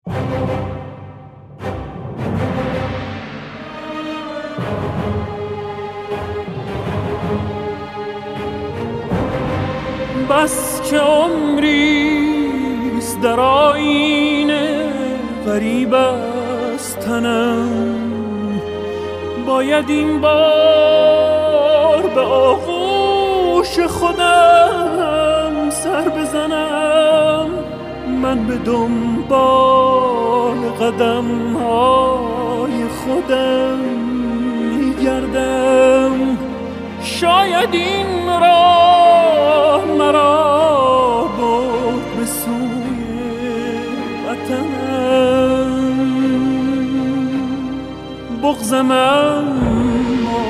بس که عمریست در آیینه غریب از تنم، باید این بار به آغوش خودم سر بزنم. من به دنبال قدم های خودم میگردم، شاید این راه مرا برد به سوی وطنم. بغضم اما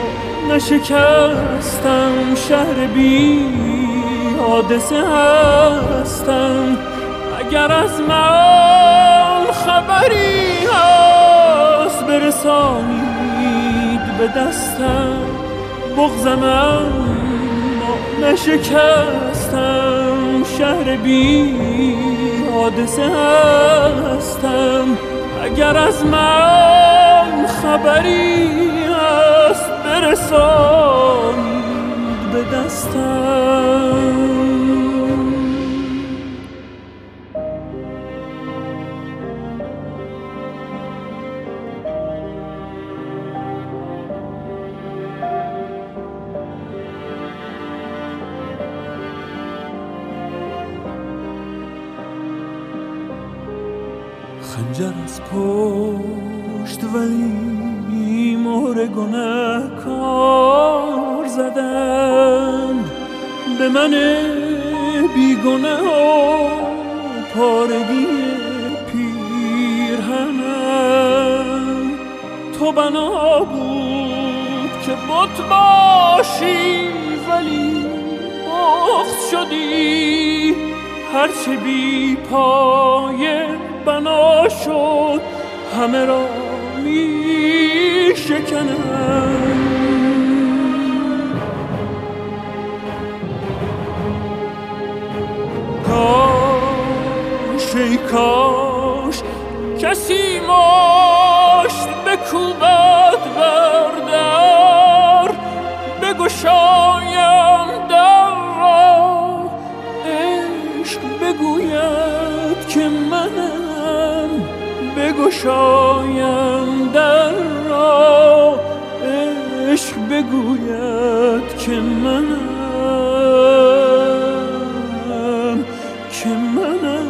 نشکستم، شهر بی حادثه هستم. اگر از من خبری هست برسانید به دستم. بغضم اما نشکستم، شهر بی حادثه هستم. اگر از من خبری هست برسانید به دستم. خنجر از پشت ولی مهر گنه‌کار زدند به من بیگنه و پارگی پیرهنم. تو بنا بود که بت باشی ولی بغض شدی. هرچه بی پایه بنا شد همه را می شکنم. کاش ای کاش کسی مشت بکوبد بر در، بگشایم در را عشق بگوید که منم. بگشایم در را عشق بگوید که منم، که منم.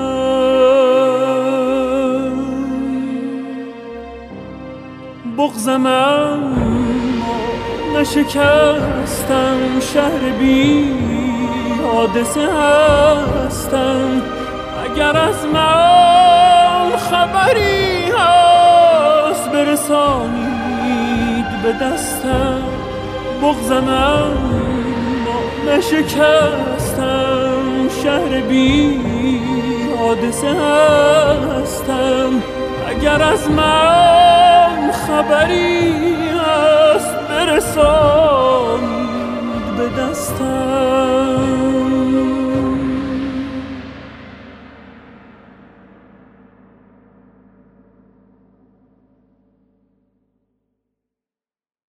بغضم اما نشکستم، شهر بی حادثه هستم. اگر از من خبری هست برسانید به دستم. بغضم اما نشکستم، شهر بی حادثه هستم. اگر از من خبری هست برسانید به دستم.